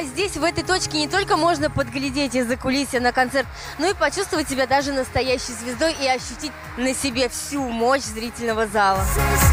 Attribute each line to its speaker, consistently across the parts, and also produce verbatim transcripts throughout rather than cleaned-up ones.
Speaker 1: а здесь, в этой точке, не только можно подглядеть из-за кулисья на концерт, но и почувствовать себя даже настоящей звездой и ощутить на себе всю мощь зрительного зала.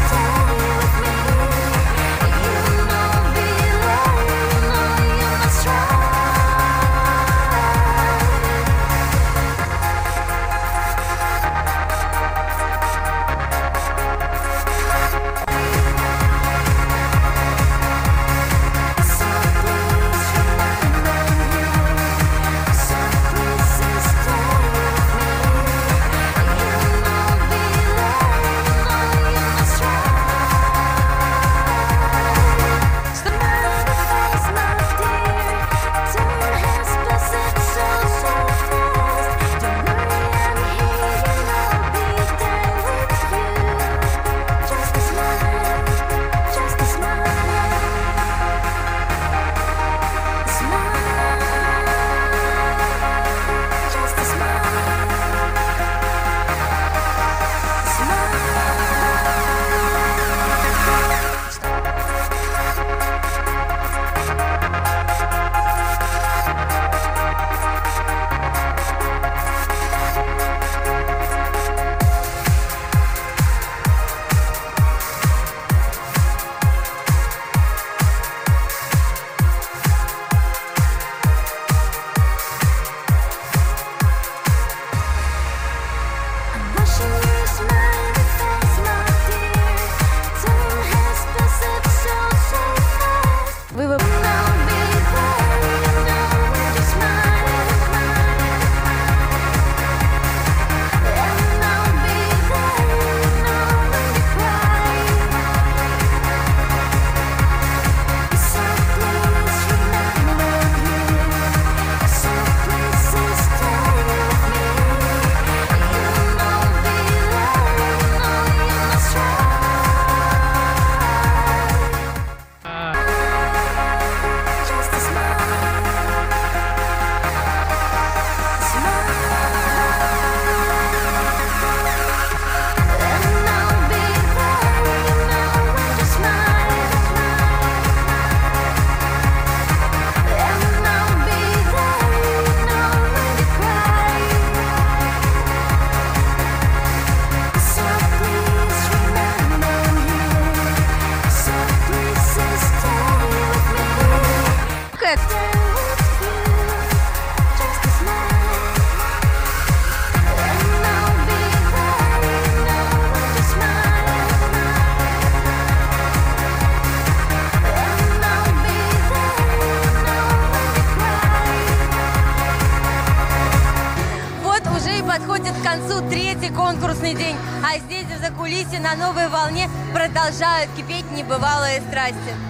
Speaker 1: Подходит к концу третий конкурсный день, а здесь, в закулисье, на новой волне продолжают кипеть небывалые страсти.